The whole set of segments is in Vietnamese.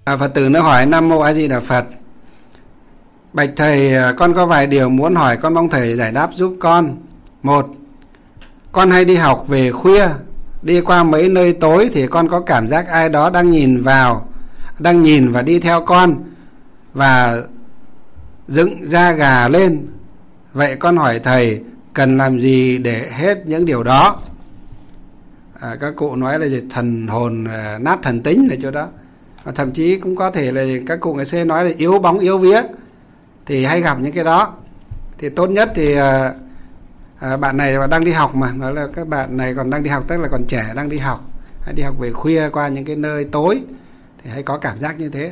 Phật tử nó hỏi: Nam Mô A Di Đà Phật. Bạch thầy, con có vài điều muốn hỏi, con mong thầy giải đáp giúp con. Một, con hay đi học về khuya, đi qua mấy nơi tối thì con có cảm giác ai đó đang nhìn và đi theo con và dựng da gà lên. Vậy con hỏi thầy cần làm gì để hết những điều đó? Các cụ nói là thần hồn nát thần tính ở chỗ đó. Và thậm chí cũng có thể là các cụ ngày xưa nói là yếu bóng yếu vía, thì hay gặp những cái đó. Thì tốt nhất thì bạn này đang đi học mà, nói là các bạn này còn đang đi học, tức là còn trẻ đang đi học, hay đi học về khuya qua những cái nơi tối thì hay có cảm giác như thế.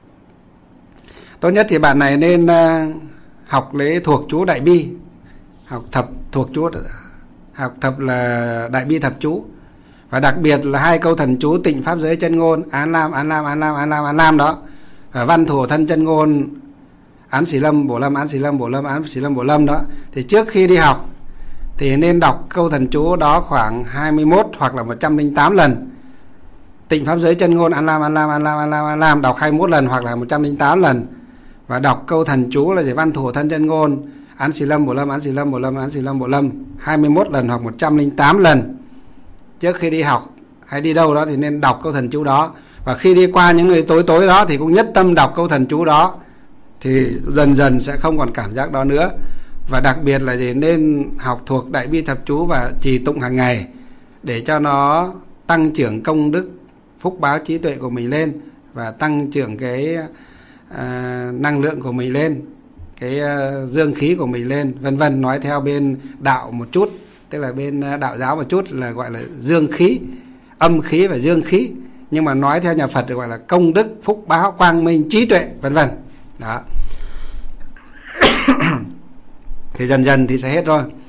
Tốt nhất thì bạn này nên học lễ thuộc chú Đại Bi, học thập thuộc chú, học thập là Đại Bi thập chú, và đặc biệt là 2 câu thần chú Tịnh Pháp Giới Chân Ngôn Án Lam Án Lam Án Lam Án Lam Án Lam đó, và Văn Thủ Thân Chân Ngôn Án Xỉ Lâm Bổ Lâm Án Xỉ Lâm Bổ Lâm Án Xỉ Lâm Bổ Lâm đó. Thì trước khi đi học thì nên đọc câu thần chú đó khoảng 21 hoặc là 108 lần. Tịnh Pháp Giới Chân Ngôn Án Lam Án Lam Án Lam Án Lam Án Lam đọc 21 lần hoặc là 108 lần, và đọc câu thần chú là Văn Thủ Thân Chân Ngôn Án Xỉ Lâm Bổ Lâm Án Xỉ Lâm Bổ Lâm Án Xỉ Lâm Bổ Lâm 21 lần hoặc 108 lần. Trước khi đi học hay đi đâu đó thì nên đọc câu thần chú đó, và khi đi qua những người tối tối đó thì cũng nhất tâm đọc câu thần chú đó, thì dần dần sẽ không còn cảm giác đó nữa. Và đặc biệt là nên học thuộc Đại Bi thập chú và trì tụng hàng ngày để cho nó tăng trưởng công đức, phúc báo, trí tuệ của mình lên, và tăng trưởng cái năng lượng của mình lên, cái dương khí của mình lên, vân vân. Nói theo bên đạo một chút, tức là bên đạo giáo một chút là gọi là dương khí, âm khí và dương khí, nhưng mà nói theo nhà Phật thì gọi là công đức, phúc báo, quang minh, trí tuệ, vân vân đó. Thì dần dần thì sẽ hết rồi.